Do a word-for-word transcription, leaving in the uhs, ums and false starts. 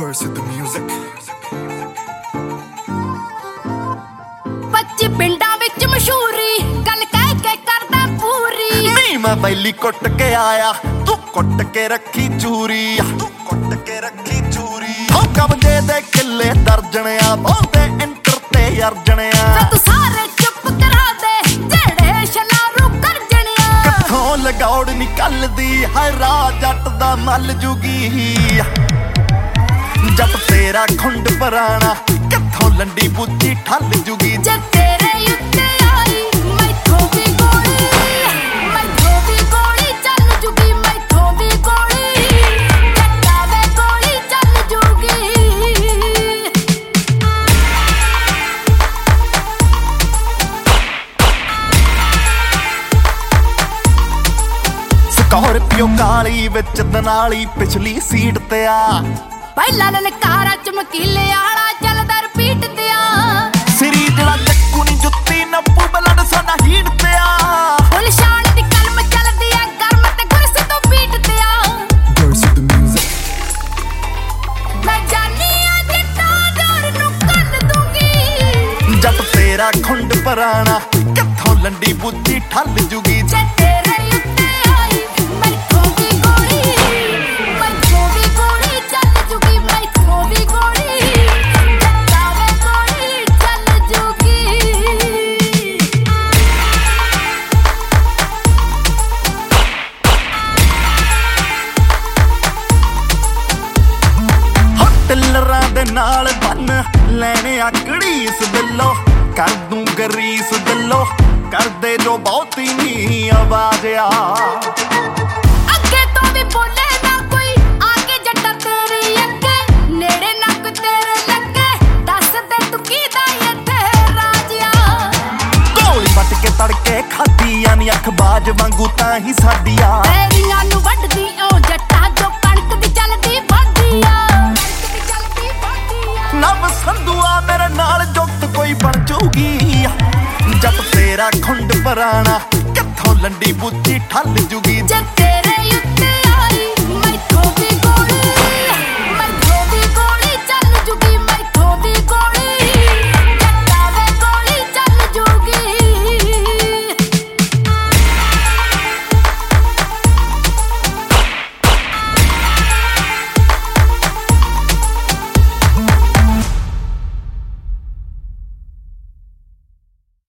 Dirce the music पच्ची पिंडा विच मशहूरी गल कह के करदा पूरी नहीं मैं बैली कुट के आया तू कुट के रखी चूरी तू कुट के रखी चूरी हो कब्जे दे किले दर्जणिया बहुते इंटर ते अर्जणिया तू सारे चुप करा दे जेड़े शलारू कर जणिया किथों लगौड़ निकलदी है राह जट दा मल जुगी जट तेरा खुंड पराना किथों लंडी बुद्धि ठल जुगी जे तेरे उत्ते आई मैथों भी गोली मैथों भी गोली चल जुगी मैथों भी गोली जट्टा वे गोली चल जुगी स्कॉर्पियो काली विच दनाली पिछली सीट ते आ ਪਹਿਲਾ ਲਲਕਾਰਾ ਚਮਕੀਲੇ ਆਲਾ ਚੱਲਦਾ ਰਿਪੀਟ ਤੇ ਆ ਸਿਰੀ ਜਿਹੜਾ ਚੱਕੂ ਨੀ ਜੁੱਤੀ ਨੱਪੂ ਬਲੱਡ ਸਾਡਾ ਹੀਟ ਤੇ ਆ ਫੁੱਲ ਸ਼ਾਨ ਦੀ ਕਲਮ ਚੱਲਦੀ ਆ ਗਰਮ ਤੇ ਗੁਰਸ ਤੋਂ ਪੀਟ ਤੇ ਆ Dirce the music ਮੈਂ ਜਾਨੀ ਆ ਜੱਟਾਂ ਦੌਰ ਨੂੰ ਕੱਢ ਦੂੰਗੀ ਜੱਟ ਤੇਰਾ ਖੁੰਡ ਪਰਾਣਾ ਕਿੱਥੋਂ ਲੰਡੀ ਬੁੱਧੀ ਠੱਲ ਜੂਗੀ ਜੇ ਤੇਰੇ ਉੱਤੇ ਆਈ ਮੈਥੋਂ ਵੀ ਗੋਲੀ ਮੈਥੋਂ ਵੀ ਗੋਲੀ ਚੱਲ ਜੂਗੀ ਮੈਥੋਂ ਵੀ ਗੋਲੀ ਜੱਟਾ ਵੇ ਗੋਲੀ ਚੱਲ ਜੂਗੀ ਟਿੱਲਰਾਂ ਦੇ ਨਾਲ ਬੰਨ ਲੈਣੇ ਆ ਘੜੀਸ ਦਿਲੋਂ ਕਰ ਦੂੰ ਗਰੀਸ ਦਿਲੋਂ ਕਰਦੇ ਜੋ ਬਹੁਤੀ ਨੀ ਆਵਾਜ਼ ਆ ਅੱਗੇ ਤੋਂ ਵੀ ਬੋਲੇ ਨਾ ਕੋਈ ਆ ਕੇ ਜੱਟਾ ਤੇਰੀ ਅੱਗੇ ਨੇੜੇ ਨੱਕ ਤੇਰੇ ਲੱਗੇ ਦੱਸ ਦੇ ਤੂੰ ਕਿਹਦਾ ਇੱਥੇ ਰਾਜਿਆ ਗੋਲੀ ਵੱਟ ਕੇ ਤੜਕੇ ਖਾਧੀਆਂ ਨੀ ਅੱਖ ਬਾਜ ਵਾਂਗੂ ਤਾਂ ਹੀ ਸਾਡੀਆਂ ਤੇਰੀਆਂ ਨੂੰ ਵੱਢਦੀ ਓ ਜੱਟਾ ਜੋ ਕਣਕ ਦੀ ਚੱਲਦੀ ਵਾਢੀਆ ਕਣਕ ਦੀ ਚੱਲਦੀ ਵਾਢੀਆ ਨਵ ਸੰਧੂਆ ਮੇਰੇ ਨਾਲ ਜੁਗਤ ਕੋਈ ਬਣ ਜੂਗੀ ਜੱਟ ਤੇਰਾ ਖੁੰਡ ਪਰਾਣਾ ਕਿੱਥੋਂ ਲੰਡੀ ਬੁੱਧੀ ਠੱਲ ਜੂਗੀ ਜੇ ਤੇਰੇ ਉੱਤੇ